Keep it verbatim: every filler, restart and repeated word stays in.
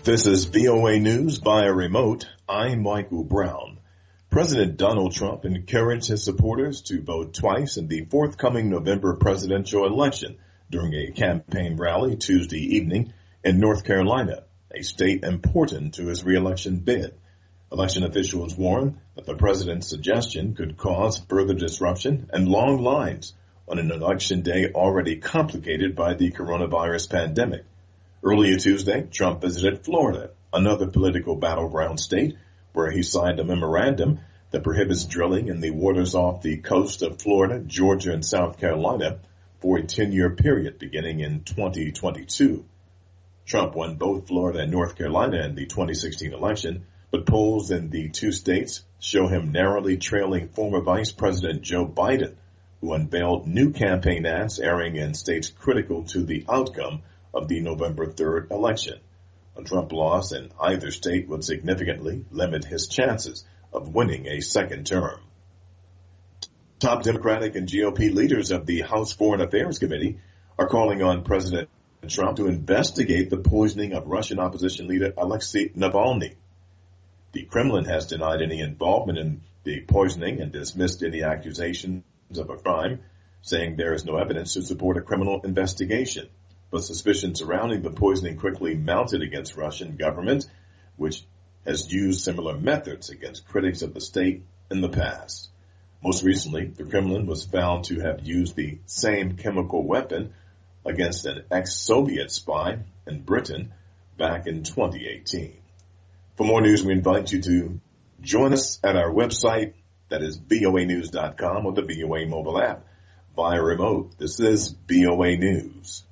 This is V O A News via remote. I'm Michael Brown. President Donald Trump encouraged his supporters to vote twice in the forthcoming November presidential election during a campaign rally Tuesday evening in North Carolina, a state important to his reelection bid. Election officials warn that the president's suggestion could cause further disruption and long lines on an election day already complicated by the coronavirus pandemic. Earlier Tuesday, Trump visited Florida, another political battleground state, where he signed a memorandum that prohibits drilling in the waters off the coast of Florida, Georgia, and South Carolina for a ten-year period beginning in twenty twenty-two. Trump won both Florida and North Carolina in the twenty sixteen election, but polls in the two states show him narrowly trailing former Vice President Joe Biden, who unveiled new campaign ads airing in states critical to the outcome of the November third election. A Trump loss in either state would significantly limit his chances of winning a second term. Top Democratic and G O P leaders of the House Foreign Affairs Committee are calling on President Trump to investigate the poisoning of Russian opposition leader Alexei Navalny. The Kremlin has denied any involvement in the poisoning and dismissed any accusations of a crime, saying there is no evidence to support a criminal investigation. But suspicion surrounding the poisoning quickly mounted against Russian government, which has used similar methods against critics of the state in the past. Most recently, the Kremlin was found to have used the same chemical weapon against an ex-Soviet spy in Britain back in twenty eighteen. For more news, we invite you to join us at our website, that is V O A news dot com, or the V O A mobile app via remote. This is V O A News.